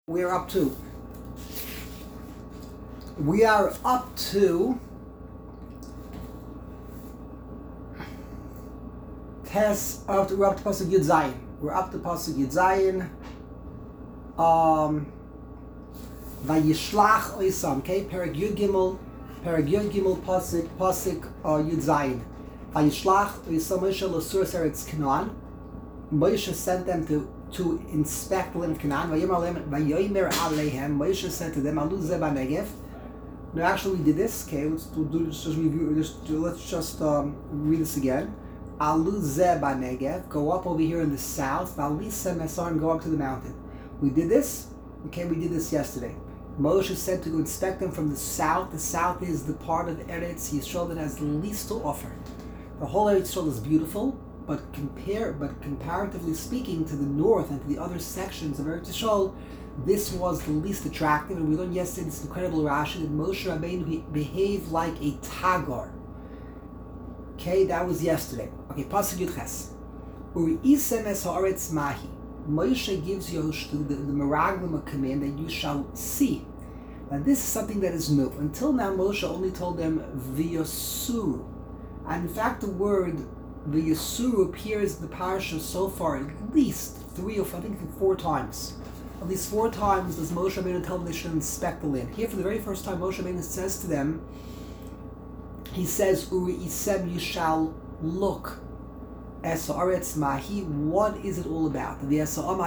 we're up to. We are up to we're up to Pasuk Yud Zayin. We're up to Pasuk Yud Zayin. Vayishlach Oisam. Okay, Perek Yud Gimel, Pasuk Yud Zayin. Vayishlach Oisam Moshe L'Sur Eretz Canaan. Moshe sent them to inspect the land of Canaan. Vayomer Aleihem. Moshe said to them, Alu Zeh B'Negev. No, actually, we did this. Okay, let's just review. Let's just read this again. Alu Zeh B'Negev. Go up over here in the south. V'alisem Esar, and go up to the mountain. We did this. Okay, we did this yesterday. Moshe said to go inspect them from the south. The south is the part of Eretz Yisrael that has the least to offer. The whole Eretz Yisrael is beautiful, but comparatively speaking to the north and to the other sections of Eretz Yisrael, this was the least attractive. And we learned yesterday this incredible Rashi that Moshe Rabbeinu behaved like a tagar. Okay, that was yesterday. Okay, Pasuk Yud Ches. Uri isem es haaretz mahi. Moshe gives Yoshua, the Meraglim, a command that you shall see. Now this is something that is new. Until now, Moshe only told them v'yosuru. And in fact, the word v'yosuru appears in the parasha so far at least 3 or 4 times. At least 4 times does Moshe Rabbeinu tell them they should inspect the land. Here, for the very first time, Moshe Rabbeinu says to them, he says, Uri isem, you shall look. Esaretz mahi, what is it all about? And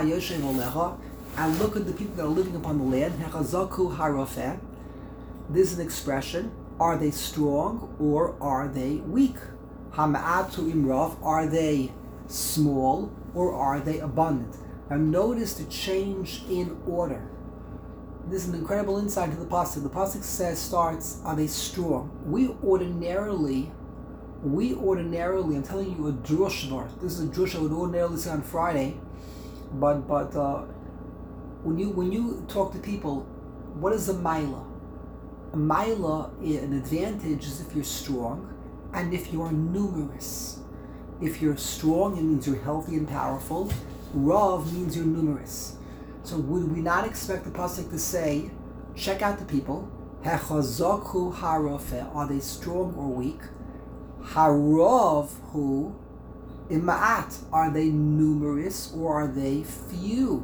look at the people that are living upon the land. Hechazaku harofeh. This is an expression. Are they strong or are they weak? Hama'atu imrav. Are they small or are they abundant? Now notice the change in order. This is an incredible insight to the pasuk. The pasuk starts, are they strong? We ordinarily, I'm telling you a drush. This is a drush I would ordinarily say on Friday, but when you talk to people, what is a maila? A maila, an advantage is if you're strong and if you are numerous. If you're strong, it means you're healthy and powerful. Rav means you're numerous. So would we not expect the pasuk to say, check out the people, Hechazaku harofeh, are they strong or weak? Harav hu ima'at, are they numerous or are they few?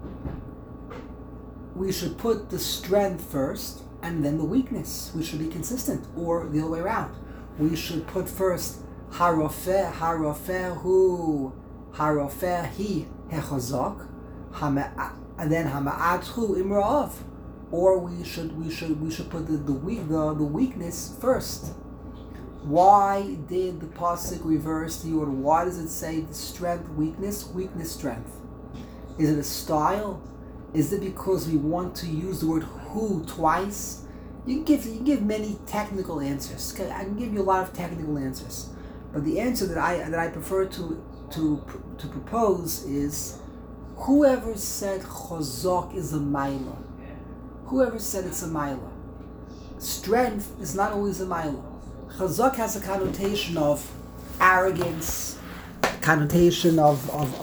We should put the strength first and then the weakness. We should be consistent, or the other way around. We should put first harofeh hu, harofeh hi hechazak, and then hama'at hu imra'av. Or we should put the weakness first. Why did the pasuk reverse the order? Why does it say the strength, weakness, strength? Is it a style? Is it because we want to use the word who twice? You can give many technical answers. I can give you a lot of technical answers, but the answer that I prefer to propose is, whoever said chazak is a maila, whoever said it's a maila. Strength is not always a maila. Chazak has a connotation of arrogance, connotation of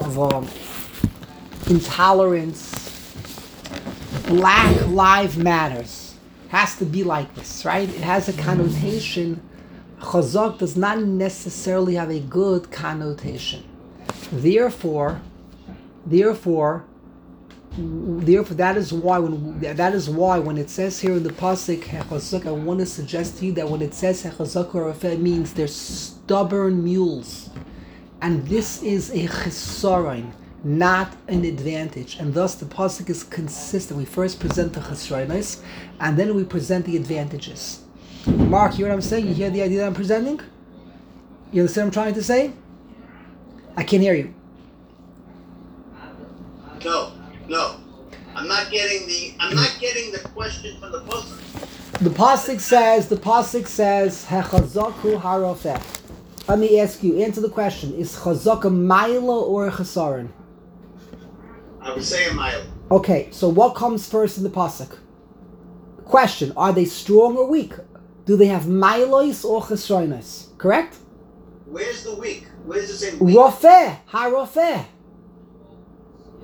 intolerance. Black Lives Matters has to be like this, right? It has a connotation. Chazak does not necessarily have a good connotation. Therefore, that is why when it says here in the pasuk hechazak, I want to suggest to you that when it says hechazak harofeh, it means they're stubborn mules, and this is a chesaron, not an advantage, and thus the pasuk is consistent. We first present the chesaronos, and then we present the advantages. Mark, you hear what I'm saying? You hear the idea that I'm presenting? You understand what I'm trying to say? I can't hear you. No, I'm not getting the question from the pasuk. The pasuk says, "Hechazaku harofeh." Let me ask you, answer the question: is chazak a maila or a chesaron? I would say a mile. Okay, so what comes first in the pasuk? Question: are they strong or weak? Do they have mailos or chesaronos? Correct? Where's the weak? Where's it saying weak? Rofeh, harofeh.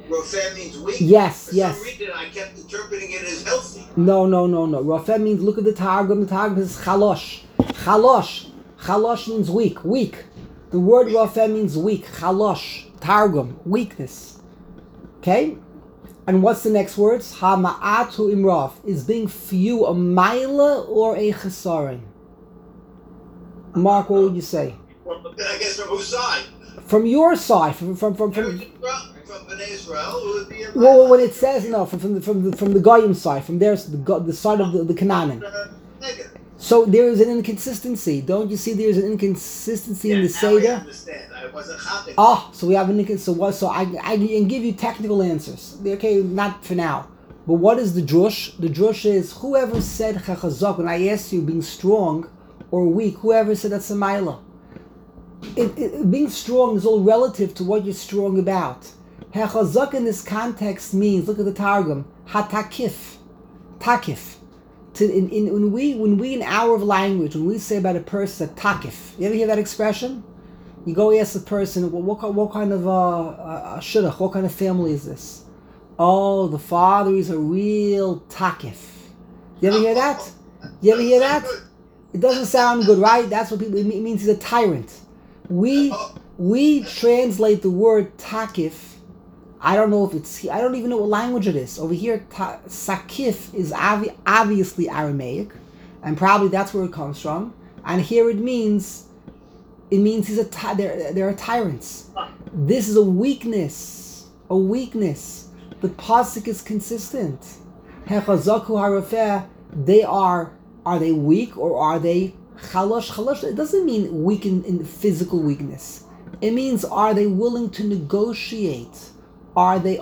Rofeh means weak? Yes, For yes. some reason, I kept interpreting it as healthy. No. Rofeh means, look at the Targum. The Targum is chalosh. Chalosh means weak. The word Rofeh means weak. Chalosh. Targum. Weakness. Okay? And what's the next words? Hama'atu imrov. Is being few a maila or a chesaron? Mark, what would you say? Well, I guess from whose side? From your side, from Bnei Israel, it would be a well, when it says no, from the Goyim side, from their the side of the Canaanim. negative. So there is an inconsistency. Don't you see? There is an inconsistency in the now I Seder. understand. I wasn't hopping. So we have an inconsistency. So I can give you technical answers. Okay, not for now. But what is the drush? The drush is whoever said chachazok. When I asked you being strong or weak, whoever said that's a maila. Being strong is all relative to what you're strong about. Hechazak in this context means, look at the Targum, hatakif, takif. When we in our language, when we say about a person, takif, you ever hear that expression? You go ask the person, well, what kind of shidduch, what kind of family is this? Oh, the father is a real takif. You ever hear that? You ever hear that? It doesn't sound good, right? That's what people, it means he's a tyrant. We translate the word takif. I don't know if it's, I don't even know what language it is. Over here, sakif is obviously Aramaic, and probably that's where it comes from. And here it means he's there are tyrants. This is a weakness. The pasuk is consistent. Hechazaku harafeh. Are they weak or are they chalosh? Chalosh, it doesn't mean weak in physical weakness. It means, are they willing to negotiate? Are they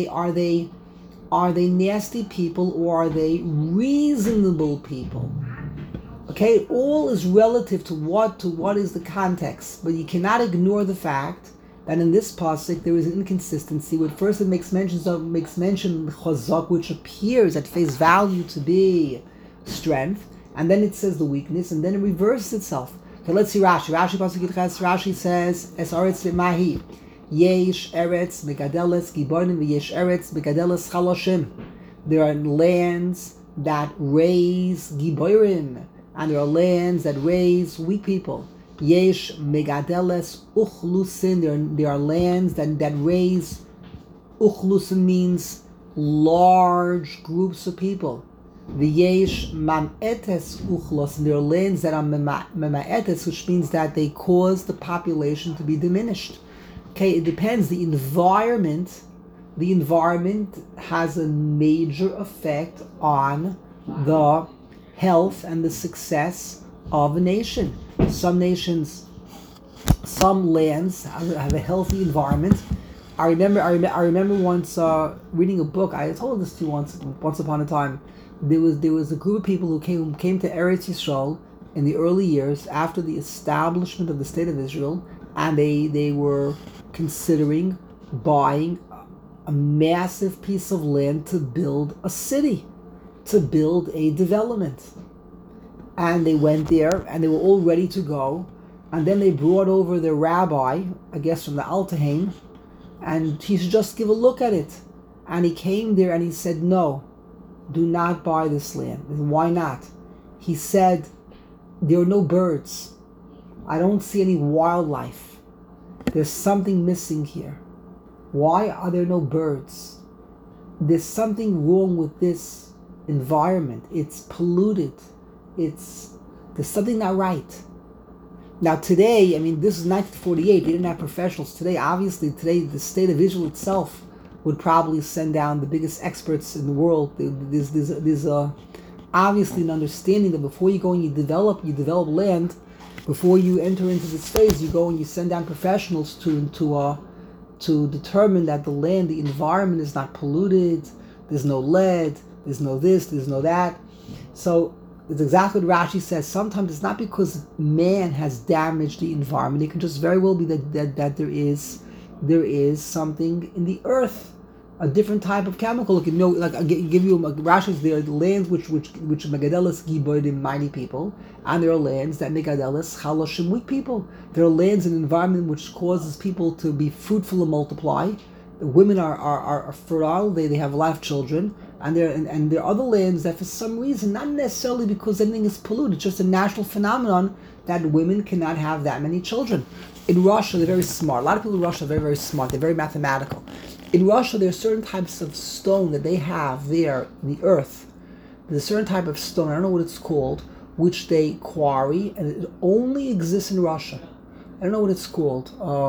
nasty people or are they reasonable people? Okay, all is relative to what is the context, but you cannot ignore the fact that in this pasuk there is an inconsistency. Where first it makes mention of chazak, which appears at face value to be strength, and then it says the weakness, and then it reverses itself. Okay, let's see Rashi. Rashi says, "Es aretz mahi, yesh eretz megadeles gibonim v'yesh eretz megadeles chaloshim." There are lands that raise giborim, and there are lands that raise weak people. Yesh megadeles uchlusin. There are lands that raise uchlusin means large groups of people. V'yesh mam'etes uchlos. There are lands that are mam'etes, which means that they cause the population to be diminished. Okay, it depends. The environment has a major effect on the health and the success of a nation. Some nations, some lands have a healthy environment. I remember once reading a book. I told this to you once upon a time. There was a group of people who came to Eretz Yisrael in the early years after the establishment of the State of Israel, and they were considering buying a massive piece of land to build a city, to build a development. And they went there, and they were all ready to go, and then they brought over their rabbi, I guess from the Altahain, and he should just give a look at it. And he came there and he said, no, do not buy this land. And why not? He said, there are no birds. I don't see any wildlife. There's something missing here. Why are there no birds? There's something wrong with this environment. It's polluted. There's something not right. Now today, this is 1948. They didn't have professionals. Today, the State of Israel itself would probably send down the biggest experts in the world. There's obviously an understanding that before you go and you develop land, before you enter into this phase, you go and you send down professionals to determine that the land, the environment is not polluted, there's no lead, there's no this, there's no that. So it's exactly what Rashi says. Sometimes it's not because man has damaged the environment. It can just very well be that there is something in the earth, a different type of chemical. I give you Rashi's. There are lands which megadelis gibodim, mighty people, and there are lands that megadelis chaloshim, weak people. There are lands and environment which causes people to be fruitful and multiply, women are fertile, they have a lot of children, and there are other lands that for some reason, not necessarily because anything is polluted, it's just a natural phenomenon that women cannot have that many children. In Russia, they're very smart. A lot of people in Russia are very, very smart. They're very mathematical. In Russia, there are certain types of stone that they have there in the earth. There's a certain type of stone, I don't know what it's called, which they quarry, and it only exists in Russia. I don't know what it's called.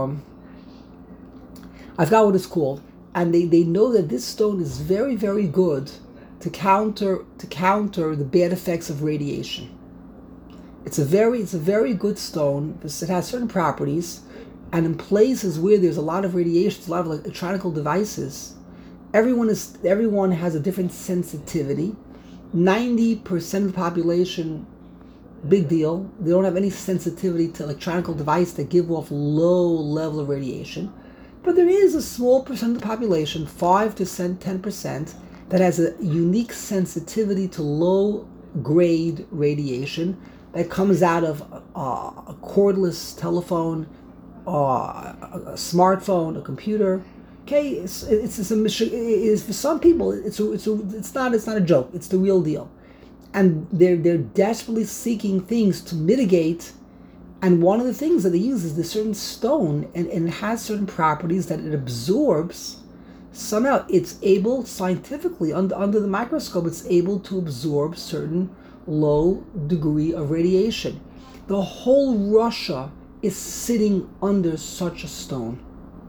I forgot what it's called. And they know that this stone is very, very good to counter the bad effects of radiation. It's a very good stone because it has certain properties, and in places where there's a lot of radiation, a lot of electronic devices, everyone has a different sensitivity. 90% of the population, big deal, they don't have any sensitivity to electronic devices that give off low level of radiation. But there is a small percent of the population, 5 to 10%, that has a unique sensitivity to low grade radiation that comes out of a cordless telephone, a smartphone, a computer. Okay, it's for some people it's not a joke. It's the real deal, and they're desperately seeking things to mitigate. And one of the things that they use is this certain stone, and it has certain properties that it absorbs. Somehow it's able, scientifically, under the microscope, it's able to absorb certain low degree of radiation. The whole Russia is sitting under such a stone.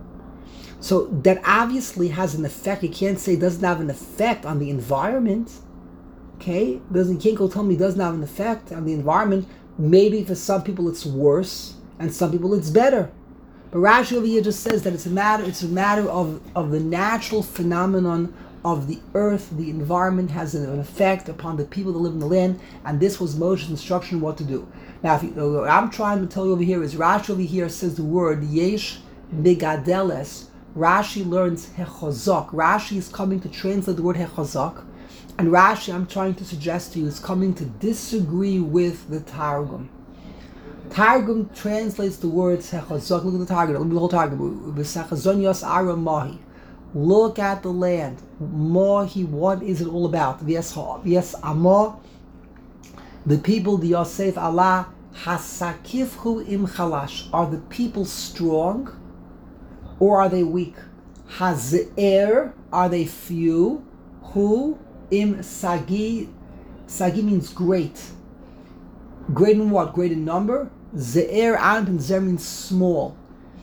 So that obviously has an effect. You can't say it doesn't have an effect on the environment. Okay? You can't go tell me it doesn't have an effect on the environment. Maybe for some people it's worse, and some people it's better. But Rashi over here just says that it's a matter of the natural phenomenon of the earth. The environment has an effect upon the people that live in the land, and this was Moshe's instruction what to do. Now, what I'm trying to tell you over here is Rashi over here says the word yesh megadeles. Rashi learns hechazak. Rashi is coming to translate the word hechazak, and Rashi, I'm trying to suggest to you, is coming to disagree with the Targum. Targum translates the words hechazak. Look at the Targum. Look at the whole Targum. V'sachazon yos ara mahi. Look at the land. Mahi, what is it all about? V'yes amah. The people, the Yosef Allah, hasakifhu im chalash. Are the people strong, or are they weak? Haze'er, are they few? Who im sagi? Sagi means great. Great in what? Great in number. Ze'er, and zer means small.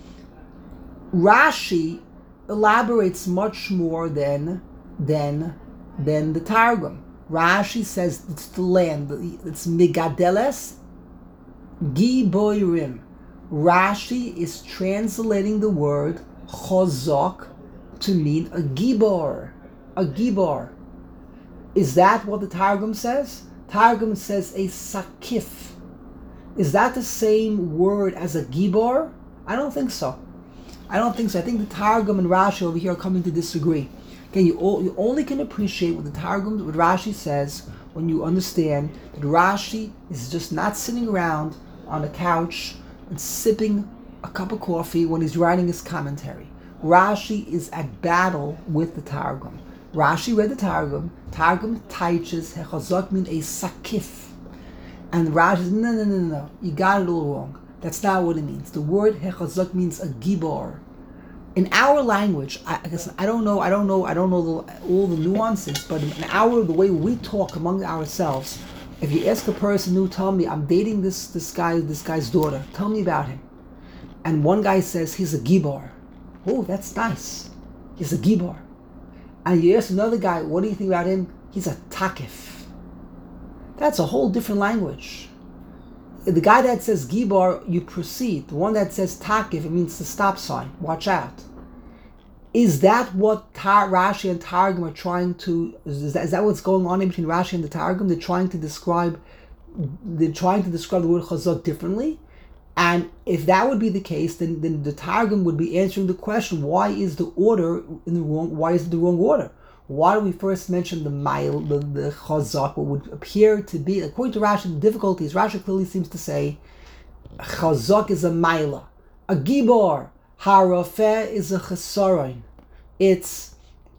Rashi elaborates much more than the Targum. Rashi says it's the land. It's Megadeles Giboirim. Rashi is translating the word chazak to mean a gibor. A gibor. Is that what the Targum says? Targum says a sakif. Is that the same word as a gibor? I don't think so. I think the Targum and Rashi over here are coming to disagree. Okay, you only can appreciate what the Targum, what Rashi says, when you understand that Rashi is just not sitting around on a couch and sipping a cup of coffee when he's writing his commentary. Rashi is at battle with the Targum. Rashi read the Targum. Targum teaches hechazak mean a sakif. And Rashi says, no, you got it all wrong. That's not what it means. The word hechazak means a gibor. In our language, I guess I don't know all the nuances, but in the way we talk among ourselves, if you ask a person who tell me I'm dating this guy's daughter, tell me about him, and one guy says he's a gibor, oh, that's nice, he's a gibor, and you ask another guy, what do you think about him? He's a takif. That's a whole different language. The guy that says gibor, you proceed. The one that says takif, it means the stop sign. Watch out. Is that what Rashi and Targum are trying to? Is that what's going on in between Rashi and the Targum? They're trying to describe the word chazak differently. And if that would be the case, then the Targum would be answering the question: why is the order in the wrong? Why is it the wrong order? Why do we first mention the chazak, what would appear to be, according to Rashi, the difficulty is Rashi clearly seems to say chazak is a maila, a gibor, harafeh is a chesaron. it's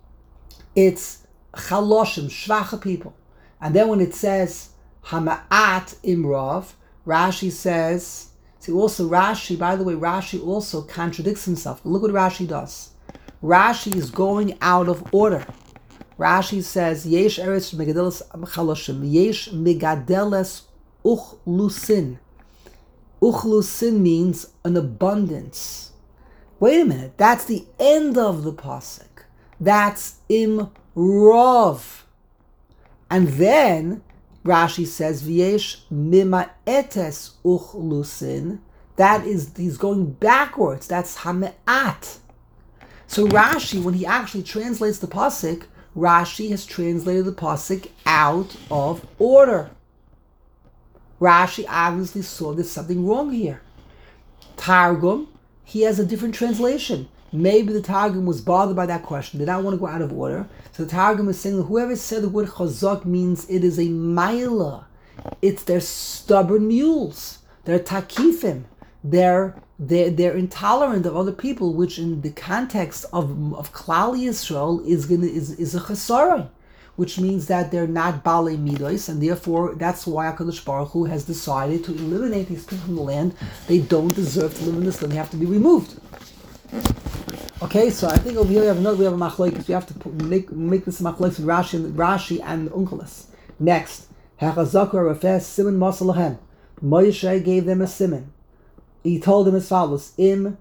chaloshim, shvacha people. And then when it says hama'at imrov, Rashi says, see also Rashi, by the way, Rashi also contradicts himself. Look what Rashi does. Rashi is going out of order. Rashi says, yesh eretz megadeles chaloshim, yesh megadeles uchlusin. Uchlusin means an abundance. Wait a minute, that's the end of the pasuk. That's imrov. And then Rashi says, V'yesh mima'etes uchlusin. That is, he's going backwards. That's hame'at. So Rashi, when he actually translates the pasuk, Rashi has translated the pasuk out of order. Rashi obviously saw there's something wrong here. Targum, he has a different translation. Maybe the Targum was bothered by that question, did not want to go out of order. So the Targum is saying that whoever said the word chazak means it is a maila. It's their stubborn mules. They're takifim. They're intolerant of other people, which in the context of Klal Yisrael is a chesaron, which means that they're not balei midos, and therefore that's why HaKadosh Baruch Hu has decided to eliminate these people from the land. They don't deserve to live in this land. They have to be removed. Okay, so I think over here we have a machlokes. We have to make this machlokes with Rashi and Unkelos. Next, Hachazakar Rafes Siman Masalahem. Moshe gave them a siman. He told them as follows: Im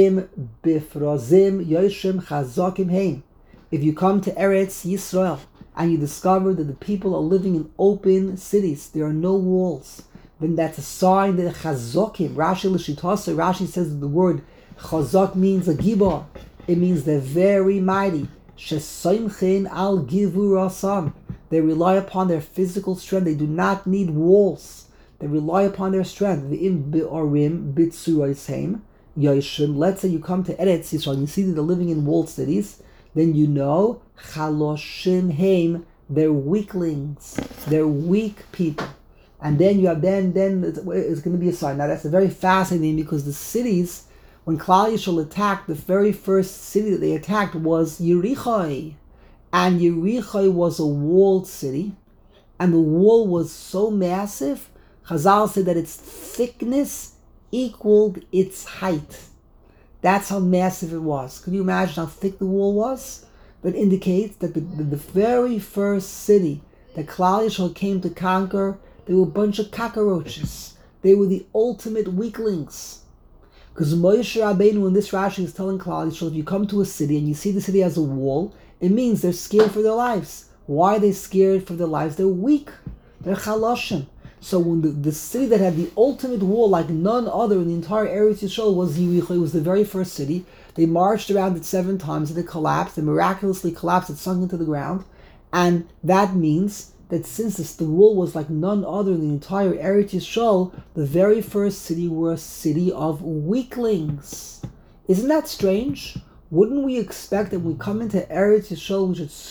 bifrazim yoshim chazakim heim. If you come to Eretz Yisrael and you discover that the people are living in open cities, there are no walls, then that's a sign that chazakim. Rashi says the word chazak means a gibor. It means they're very mighty. Shesoimchin al givurasam. They rely upon their physical strength. They do not need walls. They rely upon their strength. V'im be'orim b'tzuroisheim yoshim. Let's say you come to Eretz Yisrael and you see that they're living in walled cities, then you know chaloshim heim. They're weaklings. They're weak people. And then you have then it's going to be a sign. Now that's a very fascinating, because the cities, when Klal Yisrael attacked, the very first city that they attacked was Yericho. And Yericho was a walled city. And the wall was so massive, Chazal said that its thickness equaled its height. That's how massive it was. Can you imagine how thick the wall was? That indicates that the very first city that Klal Yisrael came to conquer, they were a bunch of cockroaches. They were the ultimate weaklings. Because Moshe Rabbeinu in this Rashi is telling Klal Yisrael, if you come to a city and you see the city has a wall, it means they're scared for their lives. Why are they scared for their lives? They're weak. They're chaloshim. So when the city that had the ultimate wall like none other in the entire Eretz Yisrael was Yericho, it was the very first city. They marched around it 7 times and it collapsed. It miraculously collapsed. It sunk into the ground. And that means that since the wall was like none other in the entire Eretz Yisrael, the very first city were a city of weaklings. Isn't that strange? Wouldn't we expect that when we come into Eretz Yisrael,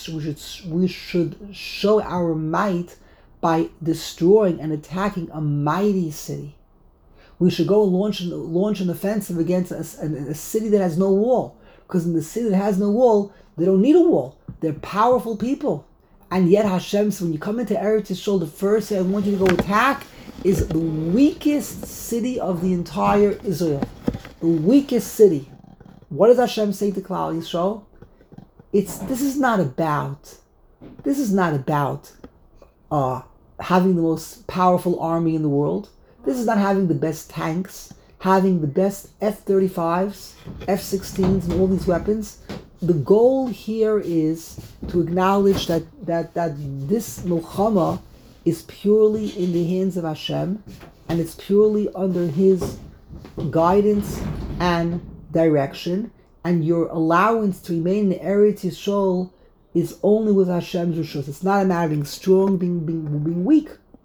we should show our might by destroying and attacking a mighty city? We should go launch an offensive against a city that has no wall. Because in the city that has no wall, they don't need a wall. They're powerful people. And yet Hashem says, when you come into Eretz Yisrael, the first thing I want you to go attack is the weakest city of the entire Israel. The weakest city. What does Hashem say to Klal Yisrael? This is not about having the most powerful army in the world. This is not having the best tanks, having the best F-35s, F-16s, and all these weapons. The goal here is to acknowledge that this milchama is purely in the hands of Hashem, and it's purely under His guidance and direction, and your allowance to remain in Eretz Yisrael is only with Hashem's rishus. It's not a matter of being strong, being weak.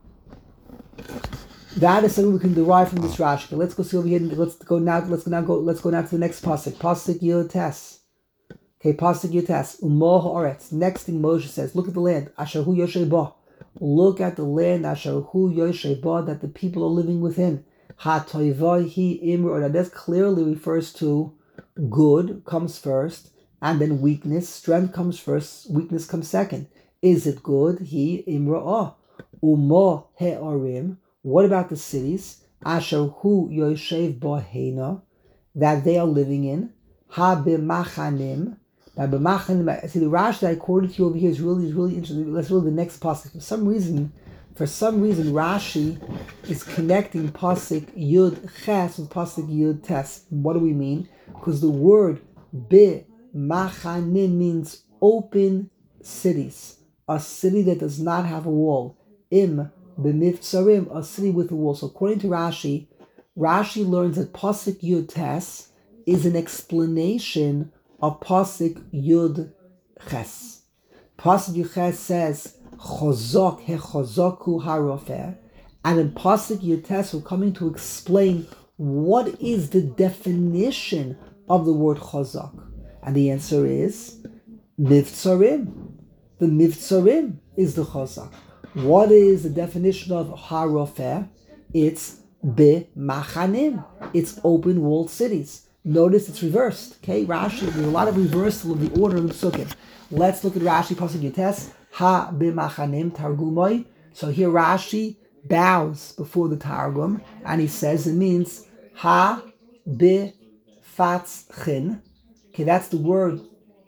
That is something we can derive from this Rashi. Let's go see over here. Let's go now to the next pasuk. Pasuk Yotes. Okay, pasuk Yotes. Umo haaretz. Next thing Moshe says, look at the land. Asher hu yoshay ba. Look at the land. Asher hu yoshay ba, that the people are living within. Ha toivah hi imru. Now this clearly refers to good comes first, and then weakness. Strength comes first, weakness comes second. Is it good? He imra'ah. Umo he'orim. What about the cities? Asher hu yoshev bohena, that they are living in. Ha b'machanim. Now b'machanim, see the Rashi that I quoted to you over here is really interesting. Let's read the next pasuk. For some reason, Rashi is connecting pasuk Yud Ches with pasuk Yud Tes. What do we mean? Because the word b'machanim means open cities, a city that does not have a wall. Im b'mivtzarim, a city with a wall. So according to Rashi learns that pasuk Yud Tes is an explanation of pasuk Yud Ches. Pasuk Yud Ches says Chozok hechozoku harofer, and in pasuk Yud Tes we're coming to explain what is the definition of the word chozok, and the answer is mivtzarim. The mivtzarim is the chozok. What is the definition of harofer? It's b'machanim. It's open walled cities. Notice it's reversed. Okay, Rashi, there's a lot of reversal of the order of the psukim. Let's look at Rashi pasuk Yud Tes. Ha b'machanim targumoi. So here Rashi bows before the Targum and he says it means ha b'fatzchin. Okay, that's the word.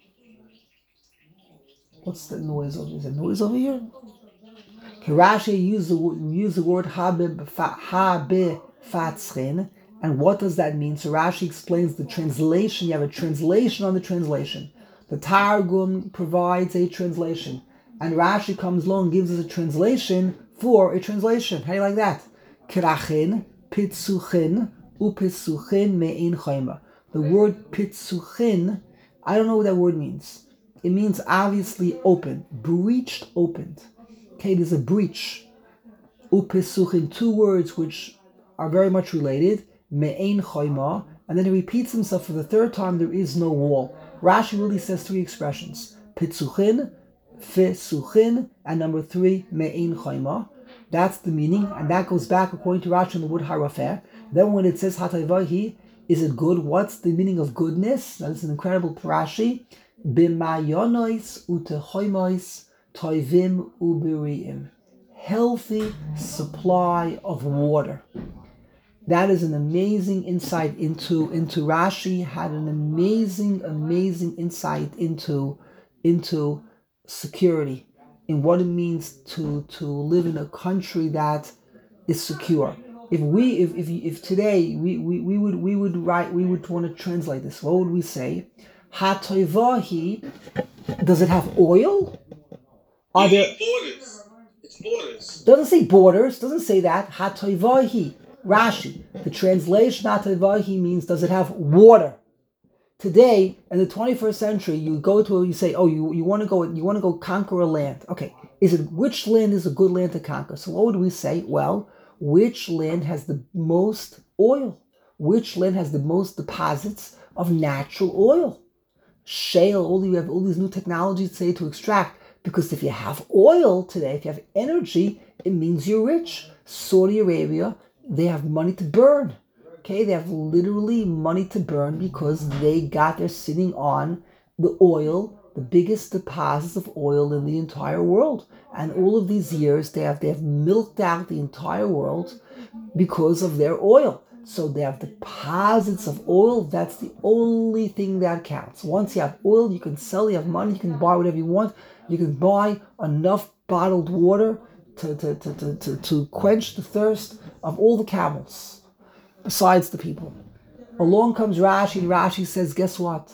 What's the noise over here? Is there noise over here? Okay, Rashi used the word ha b'fatzchin. And what does that mean? So Rashi explains the translation. You have a translation on the translation. The Targum provides a translation. And Rashi comes along and gives us a translation for a translation. How do you like that? Kirachin, pitzuchin, upitzuchin me'in chayma. The word pitzuchin, I don't know what that word means. It means obviously open, breached, opened. Okay, there's a breach. Upitzuchin, two words which are very much related. Me'in chayma, and then he repeats himself for the third time. There is no wall. Rashi really says three expressions: pitzuchin, fesuchin, and number three, me'in chayma. That's the meaning, and that goes back according to Rashi in the word harafer. Then when it says hatayvahi, is it good? What's the meaning of goodness? Now this is an incredible Rashi. B'mayonois utechoimois toivim ubiriim. Healthy supply of water. That is an amazing insight into Rashi had an amazing insight into security, in what it means to live in a country that is secure. If today we would want to translate this, what would we say? Hatoivahi, does it have oil? Are there borders? It's borders. Doesn't say borders. Doesn't say that. Hatoivahi. Rashi, the translation Hatoivahi means does it have water? Today, in the 21st century, you say, oh, you want to go conquer a land. Okay, which land is a good land to conquer? So what would we say? Well, which land has the most oil? Which land has the most deposits of natural oil? Shale, you have all these new technologies today to extract. Because if you have oil today, if you have energy, it means you're rich. Saudi Arabia, they have money to burn. Okay, they have literally money to burn because they're sitting on the oil, the biggest deposits of oil in the entire world. And all of these years, they have milked out the entire world because of their oil. So they have deposits of oil. That's the only thing that counts. Once you have oil, you can sell, you have money, you can buy whatever you want. You can buy enough bottled water to quench the thirst of all the camels, besides the people. Along comes Rashi, and Rashi says, guess what?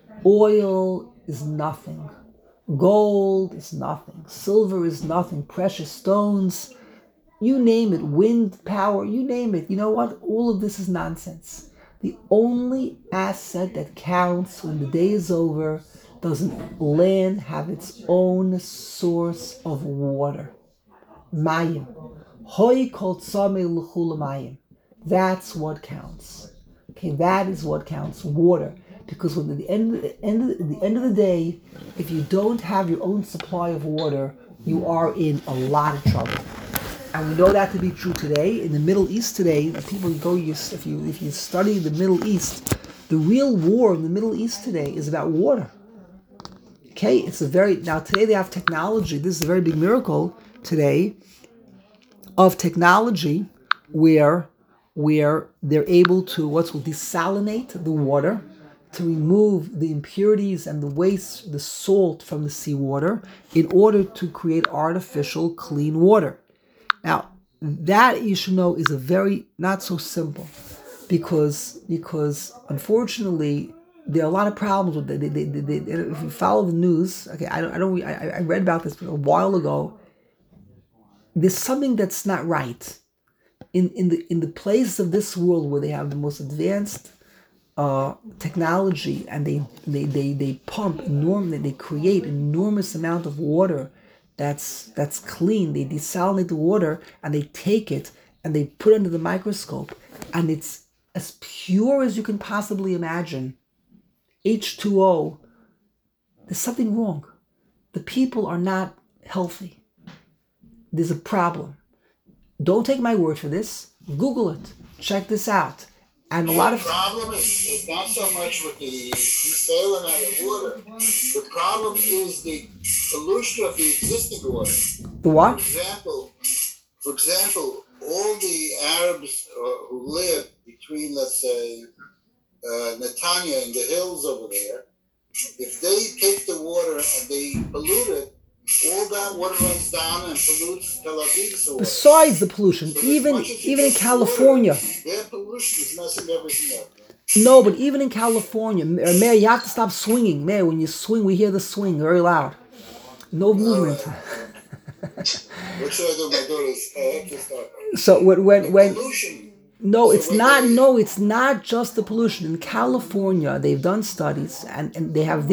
Oil is nothing. Gold is nothing. Silver is nothing. Precious stones, you name it, wind power, you name it. You know what? All of this is nonsense. The only asset that counts when the day is over, doesn't land have its own source of water? Mayim. Hoi kol tzamei l'chul mayim. That's what counts. Okay, that is what counts. Water. Because when at the end of the day, if you don't have your own supply of water, you are in a lot of trouble. And we know that to be true today. In the Middle East today, people go, if you study the Middle East, the real war in the Middle East today is about water. Okay, now today they have technology. This is a very big miracle today of technology where they're able to what's called desalinate the water to remove the impurities and the waste, the salt from the seawater in order to create artificial clean water. Now, that you should know is a very not so simple because unfortunately there are a lot of problems with it. If you follow the news, okay, I read about this a while ago. There's something that's not right in the place of this world where they have the most advanced technology and they pump they create enormous amount of water that's clean. They desalinate the water and they take it and they put it under the microscope and it's as pure as you can possibly imagine. H2O. There's something wrong. The people are not healthy. There's a problem. Don't take my word for this. Google it. Check this out. And a lot of the problem is not so much with the desalination of water. The problem is the pollution of the existing water. The what? For example, all the Arabs who live between, let's say, Netanya and the hills over there, if they take the water and they pollute it, all that water runs down and pollutes Tel Aviv's water. Besides the pollution, so even in California, their pollution is messing everything up. No, but even in California, Mayor, you have to stop swinging. Mayor, when you swing, we hear the swing very loud. No movement. What should I do? My daughter's I have to start. So when pollution. No, it's not. No, it's not just the pollution. In California, they've done studies, and they have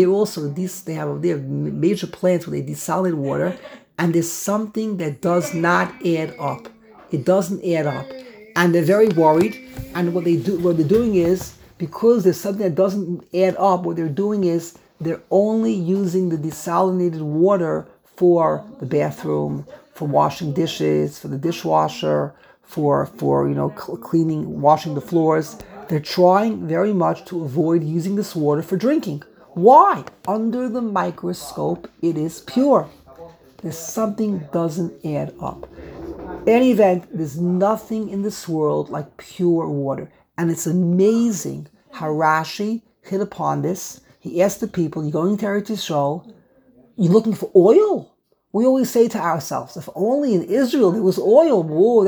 major plants where they desalinate water, and there's something that does not add up. It doesn't add up, and they're very worried. And what they're doing is because there's something that doesn't add up. What they're doing is they're only using the desalinated water for the bathroom, for washing dishes, for the dishwasher. For cleaning, washing the floors. They're trying very much to avoid using this water for drinking. Why? Under the microscope, it is pure. There's something doesn't add up. In any event, there's nothing in this world like pure water. And it's amazing how Rashi hit upon this. He asked the people, you're going to Eretz Yisrael, you're looking for oil? We always say to ourselves, if only in Israel there was oil,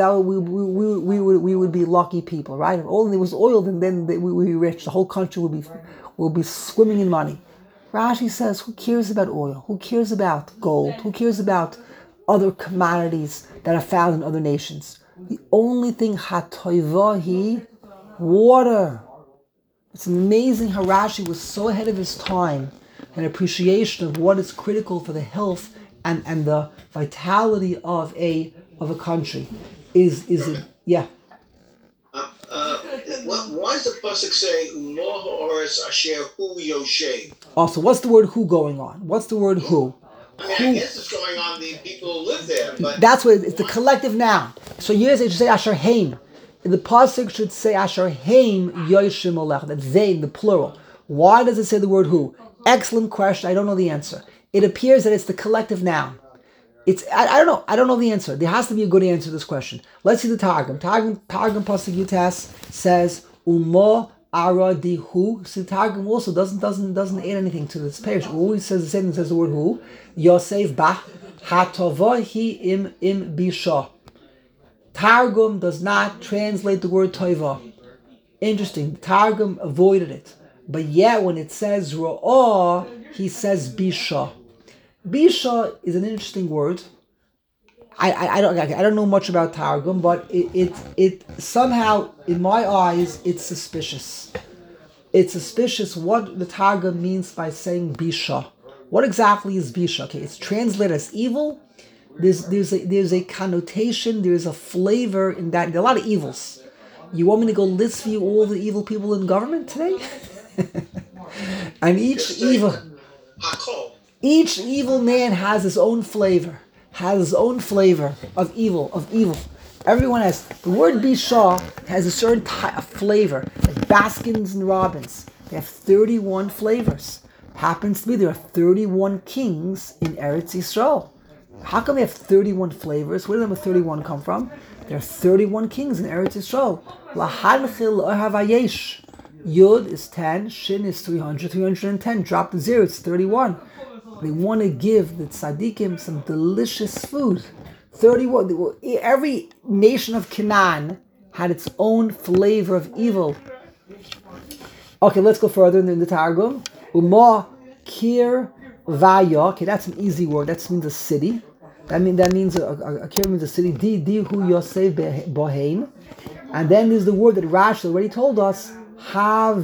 we would be lucky people, right? If only there was oil, then we would be rich. The whole country will be swimming in money. Rashi says, who cares about oil? Who cares about gold? Who cares about other commodities that are found in other nations? The only thing, hatoivahi, water. It's amazing how Rashi was so ahead of his time, an appreciation of what is critical for the health and the vitality of a country is it? Yeah. Why does the pasuk say "Umo ha'oretz asher hu yoshev"? Also, what's the word "who" going on? What's the word "who"? I mean, I guess it's going on the people who live there, but that's what it's the collective noun. So yes, it should say asher heim. The pasuk should say asher heim yoshim olech. That's they in the plural. Why does it say the word "who"? Excellent question. I don't know the answer. It appears that it's the collective noun. I don't know. I don't know the answer. There has to be a good answer to this question. Let's see the Targum. Targum Pasuk Yutas says Umo aradihu. See, the Targum also doesn't add anything to this page. It always says the same. It says the word who. Yosef bah hatova im bisha. Targum does not translate the word toiva. Interesting. Targum avoided it. But yet when it says Ra'ah, he says Bisha. Bisha is an interesting word. I don't know much about Targum, but it somehow, in my eyes, it's suspicious. It's suspicious what the Targum means by saying Bisha. What exactly is Bisha? Okay, it's translated as evil. There's a connotation, there's a flavor in that. There are a lot of evils. You want me to go list for you all the evil people in government today? And each evil man has his own flavor. Of evil. Everyone has, the word Bisha has a certain type of flavor. Like Baskins and Robbins, they have 31 flavors. Happens to be there are 31 kings in Eretz Yisrael. How come they have 31 flavors? Where did the number 31 come from? There are 31 kings in Eretz Yisrael. Lahadchil ohavayesh. Yud is 10, Shin is 300, 310. Drop the 0, it's 31. They want to give the tzaddikim some delicious food. 31. Every nation of Canaan had its own flavor of evil. Okay, let's go further in the Targum. Uma kir vaya. Okay, that's an easy word. That means a city. That means a kir means a city. Di hu yosef bohein. And then there's the word that Rashi already told us. Have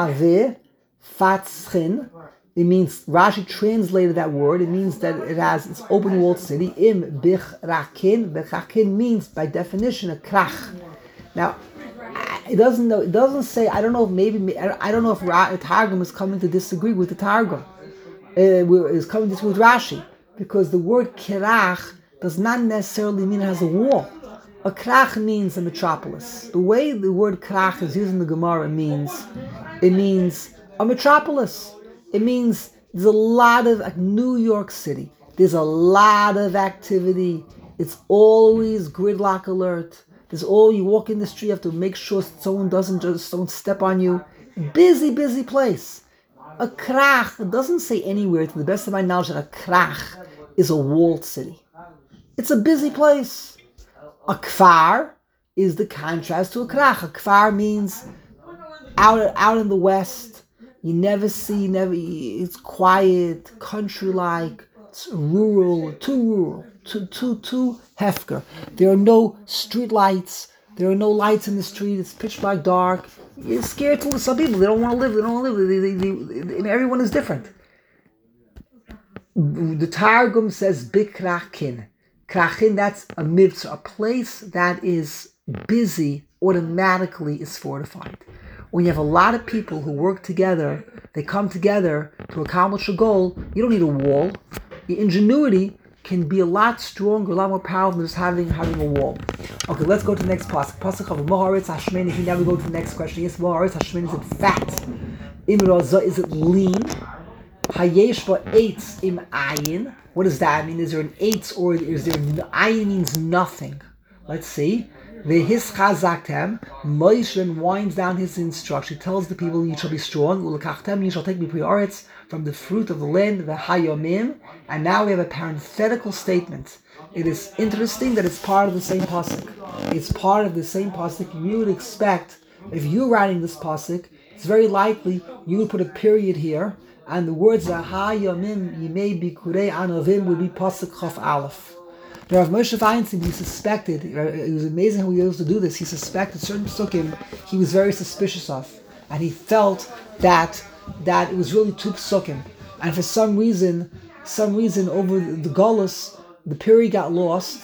fatzchin. It means, Rashi translated that word, it means that it has its open walled city. Im bichrakin. Bichrakin means, by definition, a krach. Now, it doesn't say, I don't know if Targum is coming to disagree with the Targum. Is coming to disagree with Rashi. Because the word krach does not necessarily mean it has a wall. A krach means a metropolis. The way the word krach is used in the Gemara it means a metropolis. It means there's a lot of, like New York City, there's a lot of activity. It's always gridlock alert. You walk in the street, you have to make sure someone don't step on you. Busy place. A krach, it doesn't say anywhere, to the best of my knowledge, that a krach is a walled city. It's a busy place. A kfar is the contrast to a krach. A kfar means out in the west. You never see, it's quiet, country-like, it's rural, too hefker. There are no street lights, there are no lights in the street, it's pitch black dark. You're scared to some people, they don't want to live, and everyone is different. The Targum says bikrakin. Krachin, that's a mitzvah, a place that is busy automatically is fortified. When you have a lot of people who work together, they come together to accomplish a goal, you don't need a wall. Your ingenuity can be a lot stronger, a lot more powerful than just having a wall. Okay, let's go to the next pasuk. Pasuk of Moharetz Hashmeni. Here now we go to the next question. Yes, Moharetz Hashmeni, is it fat? Imraza, is it lean? Hayesh ba eitz im ayin. What does that mean? Is there an eitz or is there ayin means nothing? Let's see. Vehis chazaktem, Moshe winds down his instruction. He tells the people, you shall be strong. Ulakachtem, you shall take me prioritz from the fruit of the land, v'hayomim. And now we have a parenthetical statement. It is interesting that it's part of the same pasuk. It's part of the same pasuk. You would expect, if you're writing this pasuk, it's very likely you would put a period here, and the words v'hayomim yimei bikurei anovim would be pasuk chaf aleph. Now, Rav Moshe Feinstein, he suspected, it was amazing how he was able to do this, he suspected certain psukim he was very suspicious of. And he felt that it was really two psukim. And for some reason over the Golus, the period got lost,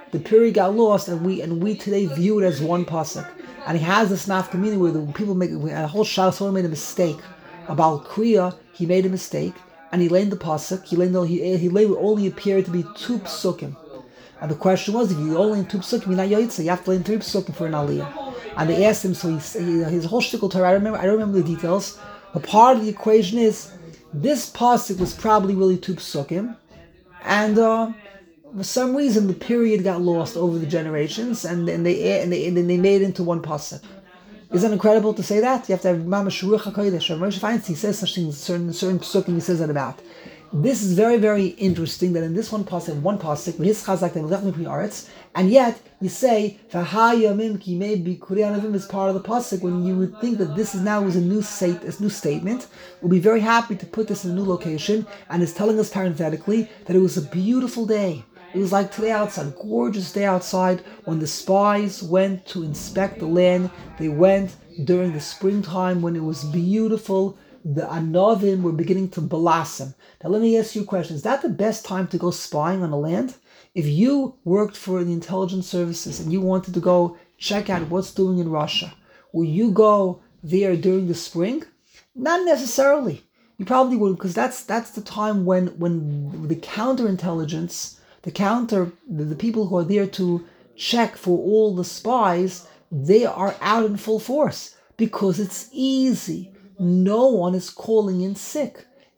and we today view it as one pasuk. And he has this nafkamina where the people make, a whole shah, someone made a mistake about Kriya, he made a mistake, and he laid the pasuk, he laid what only appeared to be two psukim. And the question was, if you only in two psukim, you're not yoytze, you have to lay in three psukim for an aliyah. And they asked him, so his whole shtickle Torah, I don't remember the details, but part of the equation is, this pasuk was probably really two psukim, and for some reason the period got lost over the generations, and then they made it into one pasuk. Isn't it incredible to say that? You have to have Mamash Ruach HaKodesh. Moshe Feinstein, he says such things, certain psukim he says that about. This is very, very interesting that in this one pasuk, his chazak aretz, and yet you say v'hayamim ki mei bikurei anavim is part of the pasuk, when you would think that this is now a new statement. We'll be very happy to put this in a new location, and it's telling us parenthetically that it was a beautiful day. It was like today outside, gorgeous day outside, when the spies went to inspect the land. They went during the springtime when it was beautiful. The anavim were beginning to blossom. Now let me ask you a question. Is that the best time to go spying on a land? If you worked for the intelligence services and you wanted to go check out what's doing in Russia, will you go there during the spring? Not necessarily. You probably wouldn't, because that's the time when the counterintelligence, the people who are there to check for all the spies, they are out in full force, because it's easy. No one is calling in sick.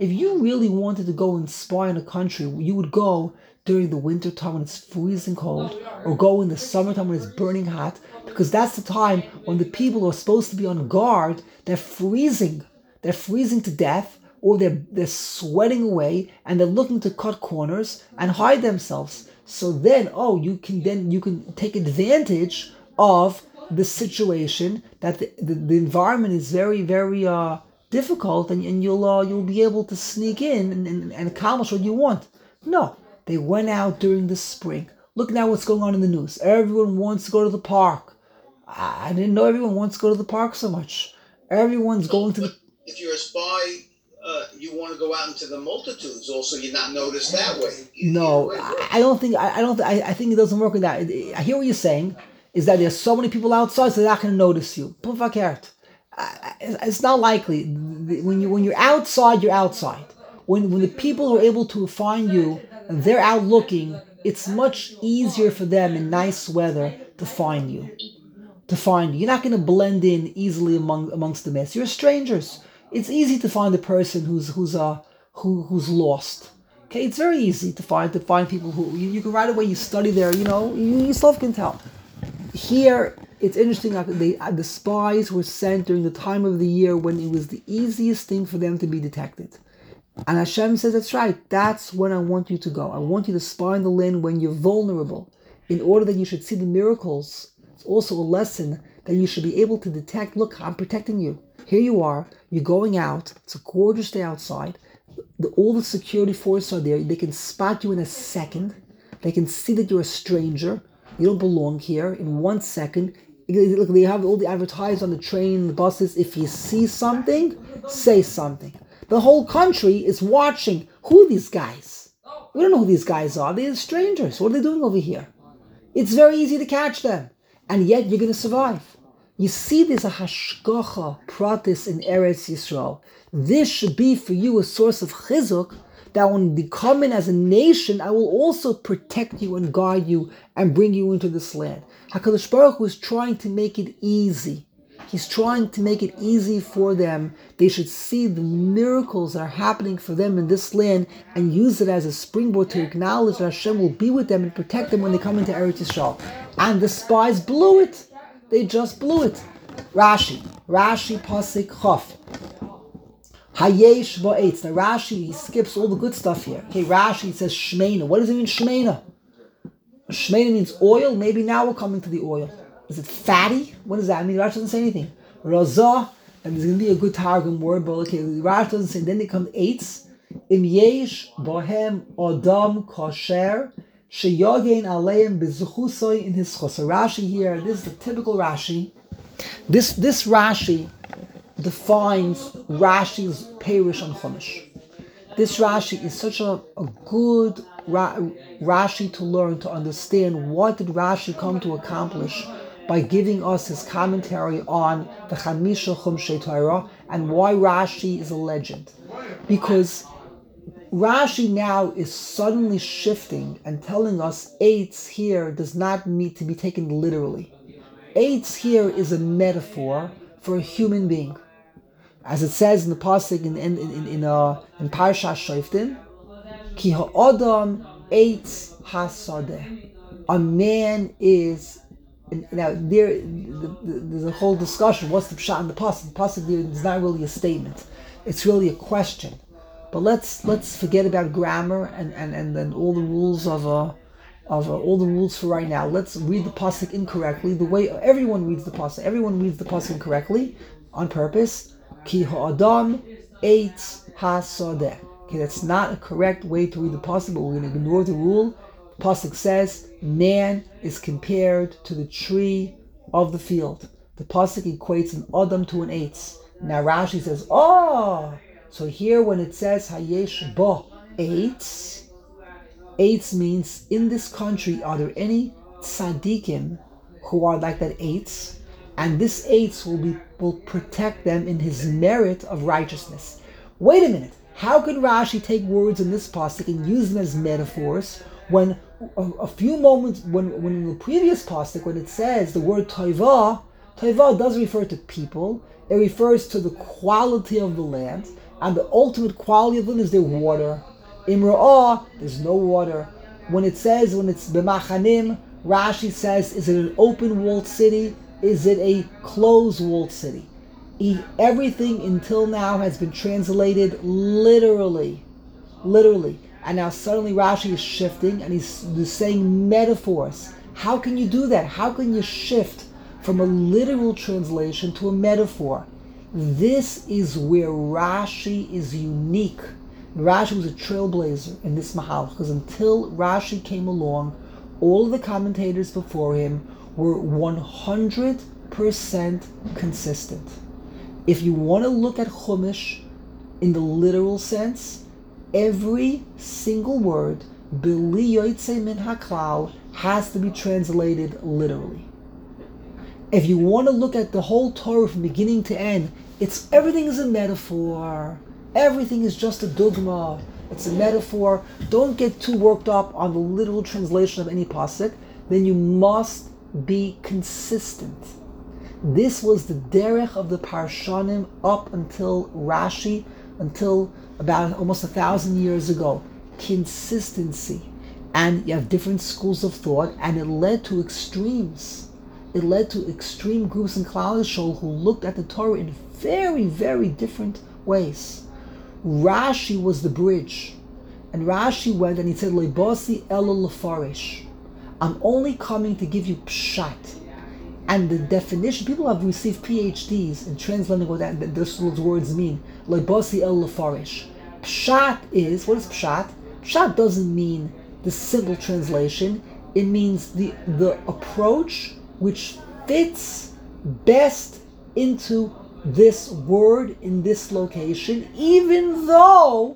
If you really wanted to go and spy on a country, you would go during the winter time when it's freezing cold, or go in the summertime when it's burning hot, because that's the time when the people who are supposed to be on guard, they're freezing to death, or they're sweating away, and they're looking to cut corners and hide themselves. So then, you can take advantage of the situation that the environment is very, very difficult, and you'll be able to sneak in and accomplish what you want. No, they went out during the spring. Look now what's going on in the news. Everyone wants to go to the park. I didn't know everyone wants to go to the park so much. Everyone's going to the... If you're a spy, you want to go out into the multitudes. Also, you're not noticed that way. No, I think it doesn't work like that. I hear what you're saying, is that there's so many people outside, so they're not going to notice you. It's not likely. When you're outside, you're outside. When the people are able to find you, and they're out looking, it's much easier for them in nice weather to find you. You're not going to blend in easily amongst the mass. You're strangers. It's easy to find a person who's lost. Okay, it's very easy to find people who you can right away. You study there. You yourself can tell. Here, it's interesting. The spies were sent during the time of the year when it was the easiest thing for them to be detected. And Hashem says, that's right. That's when I want you to go. I want you to spy in the land when you're vulnerable, in order that you should see the miracles. It's also a lesson that you should be able to detect. Look, I'm protecting you. Here you are. You're going out. It's a gorgeous day outside. All the security forces are there. They can spot you in a second. They can see that you're a stranger. You don't belong here in 1 second. Look, they have all the advertisers on the train, the buses. If you see something, say something. The whole country is watching. Who are these guys? We don't know who these guys are. They're strangers. What are they doing over here? It's very easy to catch them. And yet you're going to survive. You see, there's a hashgacha pratis in Eretz Yisrael. This should be for you a source of chizuk, that when you come in as a nation, I will also protect you and guide you and bring you into this land. HaKadosh Baruch Hu is trying to make it easy. He's trying to make it easy for them. They should see the miracles that are happening for them in this land and use it as a springboard to acknowledge that Hashem will be with them and protect them when they come into Eretz Yisrael. And the spies blew it. They just blew it. Rashi Pasik Chof. Hayesh ba'etz. Now Rashi, he skips all the good stuff here. Okay, Rashi says Shmeina. What does it mean, Shmeina? Shmeina means oil. Maybe now we're coming to the oil. Is it fatty? What does that mean? Rashi doesn't say anything. Razah, and there's going to be a good Targum word, but okay, Rashi doesn't say. Then they come eitz. Im yesh bohem adam kosher sheyogein aleim bezuchusoi in his chos. So Rashi here, this is the typical Rashi. This Rashi defines Rashi's Perish on Chumash. This Rashi is such a good Rashi to learn, to understand what did Rashi come to accomplish by giving us his commentary on the Chamisha Chumshei Torah, and why Rashi is a legend. Because Rashi now is suddenly shifting and telling us eitz here does not need to be taken literally. Eitz here is a metaphor for a human being. As it says in the pasuk in Parshas Shoftim, Ki ha'adam eitz hasadeh. A man is... Now there's a whole discussion. What's the pshat in the pasuk? The pasuk there is not really a statement; it's really a question. But let's forget about grammar and then all the rules of all the rules for right now. Let's read the pasuk incorrectly, the way everyone reads the pasuk. Everyone reads the pasuk incorrectly on purpose. Ki ha'adam eitz hasadeh. Okay, that's not a correct way to read the pasuk, but we're going to ignore the rule. The pasuk says man is compared to the tree of the field. The pasuk equates an adam to an eitz. Now Rashi says, so here when it says hayesh bo eitz, eitz means in this country are there any tzaddikim who are like that eitz, and this eitz will protect them in his merit of righteousness. Wait a minute, how could Rashi take words in this pasuk and use them as metaphors when a few moments, when in the previous pasuk, when it says the word toivah does refer to people, it refers to the quality of the land, and the ultimate quality of them is their water. Imra'ah, there's no water. When it's b'machanim, Rashi says, is it an open walled city? Is it a closed walled city? Everything until now has been translated literally. And now suddenly Rashi is shifting and he's saying metaphors. How can you do that? How can you shift from a literal translation to a metaphor? This is where Rashi is unique. Rashi was a trailblazer in this mahal, because until Rashi came along, all of the commentators before him were 100% consistent. If you want to look at Chumash in the literal sense, every single word, B'li yotzei min haklal, has to be translated literally. If you want to look at the whole Torah from beginning to end, everything is a metaphor. Everything is just a dogma. It's a metaphor. Don't get too worked up on the literal translation of any pasuk. Then you must be consistent. This was the derech of the Parshanim up until Rashi, until about almost 1,000 years ago. Consistency. And you have different schools of thought, and it led to extremes. It led to extreme groups in Klal Yisrael who looked at the Torah in very, very different ways. Rashi was the bridge. And Rashi went and he said, Leibasi elo lefarish. I'm only coming to give you pshat. And the definition, people have received PhDs in translating what those words mean. Leibasi elo lefarish. Pshat is, what is pshat? Pshat doesn't mean the simple translation. It means the approach which fits best into this word in this location, even though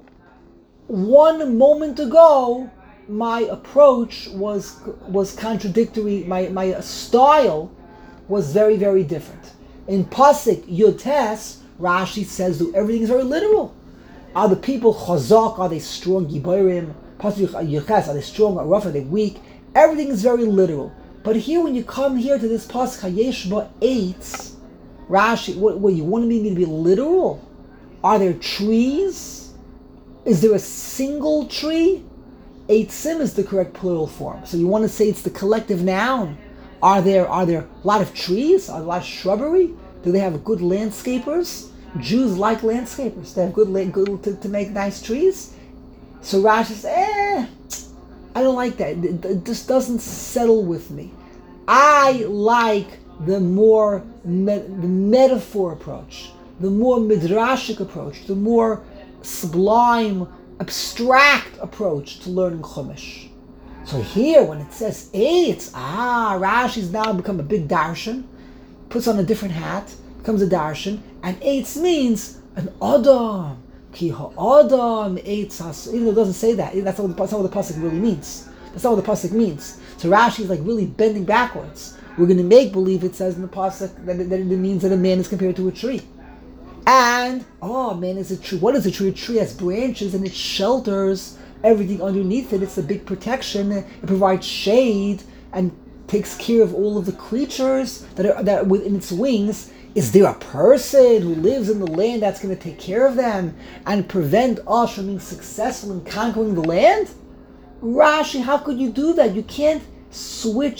one moment ago my approach was contradictory, my style was very, very different. In Pasuk Yotes, Rashi says that everything is very literal. Are the people chazak? Are they strong? Giborim. Pasuk Yotes, are they strong? Are rough? Are they weak? Everything is very literal. But here, when you come here to this Pasuk Hayesh Ba Eitz, Rashi, what you want me to be literal? Are there trees? Is there a single tree? Eitzim is the correct plural form. So you want to say it's the collective noun. Are there a lot of trees? Are there a lot of shrubbery? Do they have good landscapers? Jews like landscapers. They have good to make nice trees. So Rashi says, I don't like that. It just doesn't settle with me. I like the more the metaphor approach, the more midrashic approach, the more sublime, abstract approach to learning Chumash. So here, when it says eitz, Rashi's now become a big darshan, puts on a different hat, becomes a darshan, and eitz means an adam. Ki ha'adam eitz has, even though it doesn't say that, that's not what the pasuk really means. That's not what the pasuk means. So Rashi is like really bending backwards. We're going to make believe it says in the pasuk that it means that a man is compared to a tree. And, man is a tree. What is a tree? A tree has branches and it shelters everything underneath it. It's a big protection. It provides shade and takes care of all of the creatures that are within its wings. Is there a person who lives in the land that's going to take care of them and prevent us from being successful in conquering the land? Rashi, how could you do that? You can't switch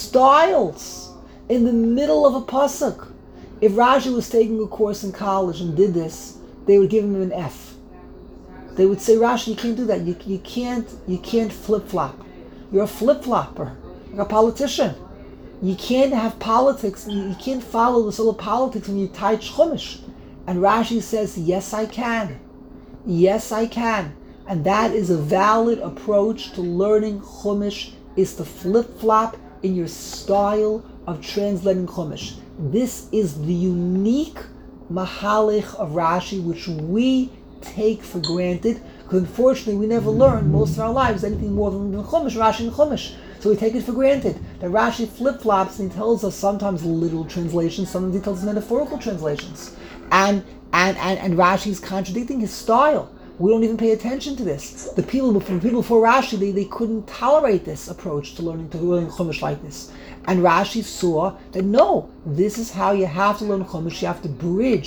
styles in the middle of a pasuk. If Rashi was taking a course in college and did this, they would give him an F. They would say, Rashi, you can't do that. You can't flip-flop. You're a flip-flopper. You're a politician. You can't have politics. You can't follow the sort of politics when you teach Chumash. And Rashi says, yes, I can. Yes, I can. And that is a valid approach to learning Chumash, is to flip-flop in your style of translating Chumash. This is the unique mahalech of Rashi, which we take for granted, because unfortunately we never learn most of our lives anything more than Chumash, Rashi and Chumash. So we take it for granted that Rashi flip-flops and he tells us sometimes literal translations, sometimes he tells us metaphorical translations. And Rashi is contradicting his style. We don't even pay attention to this. The people before Rashi, they couldn't tolerate this approach to learning Chumash like this. And Rashi saw that no, this is how you have to learn Chumash. You have to bridge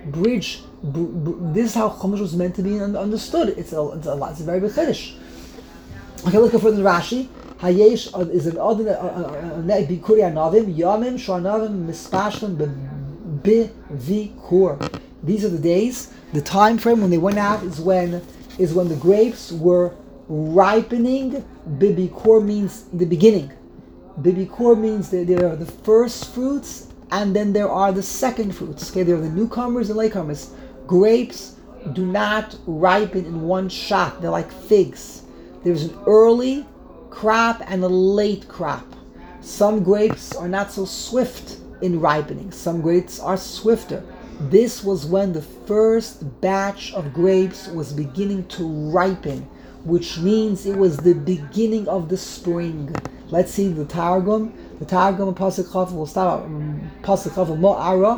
bridge. This is how Chumash was meant to be understood. It's a very big chiddush. Okay, look further in Rashi. Hayesh is an other bikuri anavim yamim shanavim mispashlim bivikur. These are the days. The time frame when they went out is when the grapes were ripening. Bibikur means the beginning. Bibikur means that there are the first fruits, and then there are the second fruits. Okay, there are the newcomers and latecomers. Grapes do not ripen in one shot. They're like figs. There's an early crop and a late crop. Some grapes are not so swift in ripening. Some grapes are swifter. This was when the first batch of grapes was beginning to ripen, which means it was the beginning of the spring. Let's see the Targum. The Targum of Pasuk Chav will start Pasuk Chav Mo'ara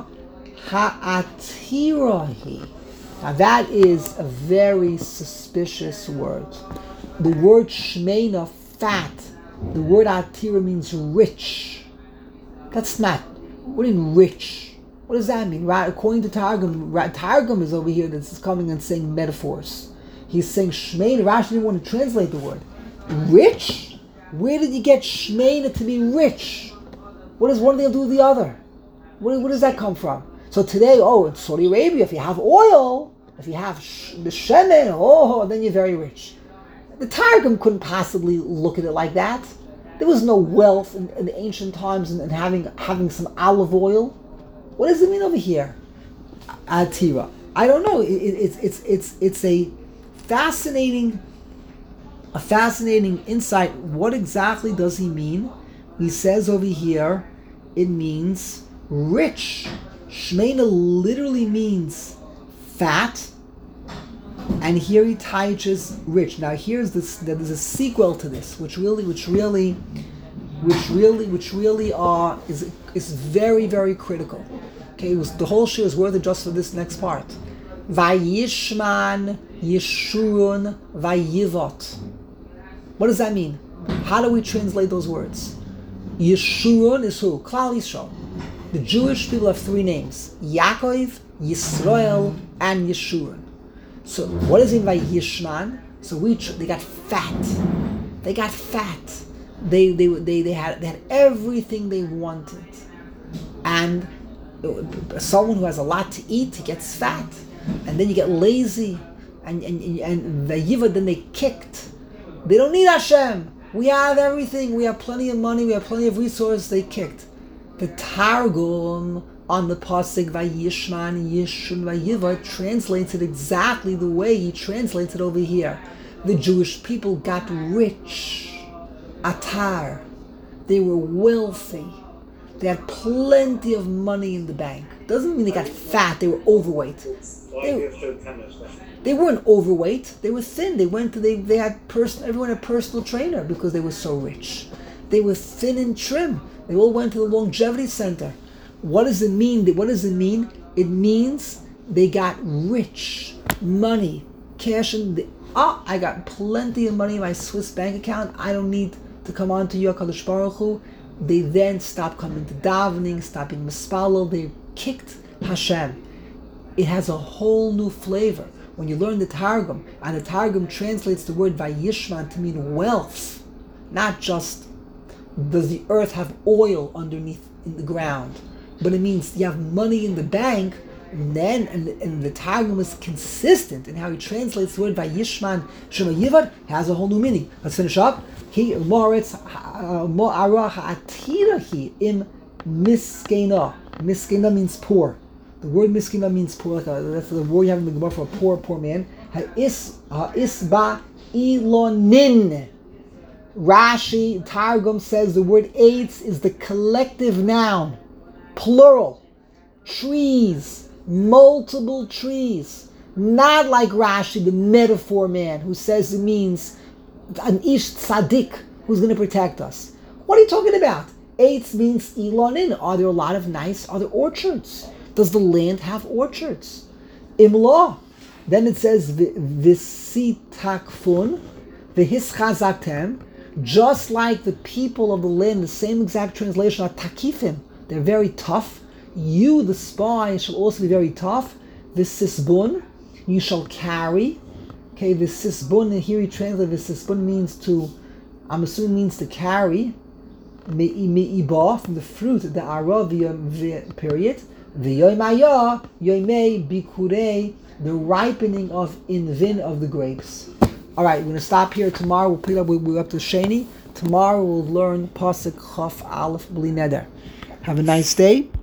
Ha'atirahi. Now that is a very suspicious word. The word shmeina, fat. The word atira means rich. That's not. What do you mean rich? What does that mean? According to Targum, Targum is over here that's coming and saying metaphors. He's saying shmeina. Rashi didn't want to translate the word. Rich? Where did you get shmeina to be rich? What does one thing do with the other? Where does that come from? So today, in Saudi Arabia, if you have oil, if you have the shemen, then you're very rich. The Targum couldn't possibly look at it like that. There was no wealth in the ancient times and having some olive oil. What does it mean over here? Atira. I don't know. It's a fascinating insight. What exactly does he mean? He says over here, it means rich. Shmeina literally means fat, and here he teaches rich. Now here's this. There's a sequel to this, which really is very, very critical. Okay, the whole shir is worth it just for this next part. Vayishman Yeshurun Vayivot. What does that mean? How do we translate those words? Yeshurun is who? Klal Yisrael. The Jewish people have three names: Yaakov, Yisrael, and Yeshurun. So what does it mean by Yishman? So they got fat. They got fat. They had everything they wanted. And someone who has a lot to eat, he gets fat. And then you get lazy. And the Yiva, then they kicked. They don't need Hashem. We have everything. We have plenty of money. We have plenty of resources. They kicked. The Targum on the pasuk Vayishman Yishun Vayiva translates it exactly the way he translates it over here. The Jewish people got rich. Atar. They were wealthy. They had plenty of money in the bank. Doesn't mean they got fat. They were overweight. They weren't overweight. They were thin. They had everyone had a personal trainer because they were so rich. They were thin and trim. They all went to the longevity center. What does it mean? It means they got rich. Money. Cash in I got plenty of money in my Swiss bank account. I don't need to come on to HaKadosh Baruch Hu. They then stopped coming to davening, stopped being mispalel. They kicked Hashem. It has a whole new flavor. When you learn the Targum, and the Targum translates the word Vayishman to mean wealth, not just does the earth have oil underneath in the ground, but it means you have money in the bank. And the Targum is consistent in how he translates the word Vayishman Shema Yivad, has a whole new meaning. Let's finish up. He Moritz Mo'ara Ha'atirahi im Miskena. Miskena means poor. The word Miskena means poor. That's the word you have in the Gemara for a poor man. Ha'isba ilonin. Rashi Targum says the word eitz is the collective noun, plural, trees, multiple trees. Not like Rashi, the metaphor man, who says it means an ish tzaddik who's going to protect us. What are you talking about? Eitz means ilonin. Are there a lot of are there orchards? Does the land have orchards? Imla. Then it says v'sitakfun v'hischazaktem. Just like the people of the land, the same exact translation are takifim. They're very tough. You, the spy, shall also be very tough. V'sisbun, you shall carry. Okay, v'sisbun, and here he translated v'sisbun means to, I'm assuming means to carry. Me'iba, from the fruit, the ara, period. V'yoymaya, yoymei, bikurei, the ripening of invin of the grapes. Alright, we're going to stop here. Tomorrow we'll pick up, we're up to Sheni. Tomorrow we'll learn Pasuk Chaf Aleph Bli Neder. Have a nice day.